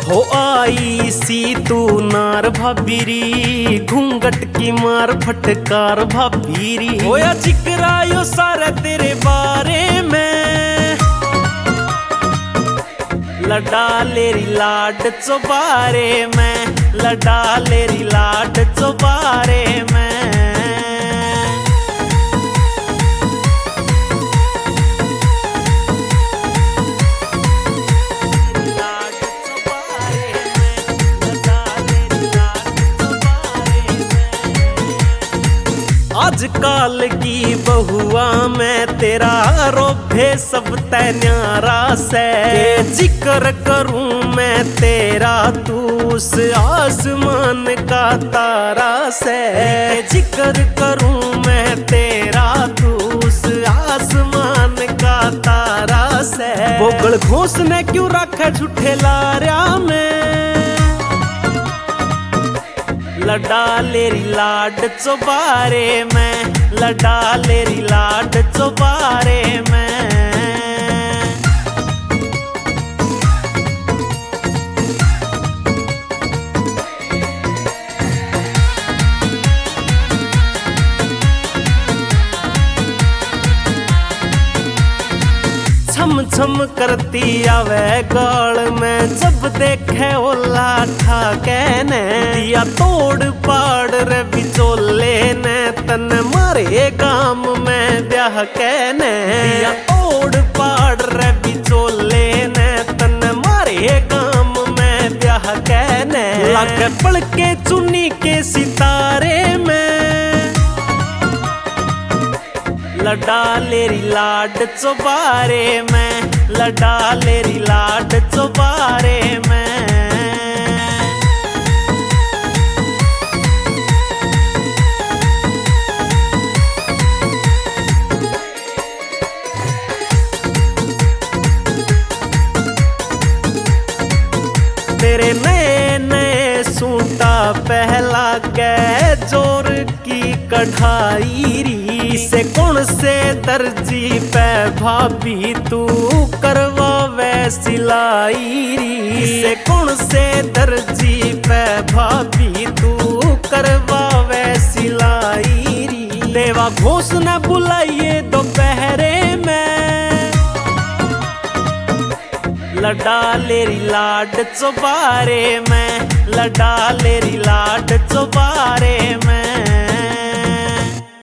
हो आई सी तू नार भाबीरी, घूंघट की मार फटकार भाबीरी। होया जिक्रायो सारे तेरे बारे में, लड़ा लेरी लाड चौबारे में, लड़ा लेरी लाड चौबारे में। आजकल की बहुआ में तेरा रोभे सब तैन्यारा से, जिक्र करूं मैं तेरा तू उस आसमान का तारा से। जिक्र करूं मैं तेरा तू उस आसमान का तारा से। बोगल घोष ने क्यों रखे झूठे लारिया में, लड़ा लेरी लाड चौबारे में, लड़ा लेरी लाड चौबारे में। छम छम करती आवे गाल में, जब देखे ओला ठाके ने। दिया तोड़ पाड़ रे बिचोले ने, तन मारे गाम में ब्याह के ने। दिया तोड़ पाड़ रे बिचोले ने, तन मारे गाम में ब्याह के ने। लागे पड़ के चुन्नी के सितारे में, लड़ा लेरी लाड चौबारे में, लड़ा लेरी लाड चौबारे में। तेरे नए नए सूटा पहला के जोर की कढ़ाई री, से कौन से दर्जी पे भाभी तू करवावे सिलाई री। से कौन से दर्जी पे भाभी तू करवावे सिलाई री। देवा घोष न बुलाइए दोपहरे में, लड़ा लेरी लाड चौबारे में, लड़ा लेरी लाड चौबारे में।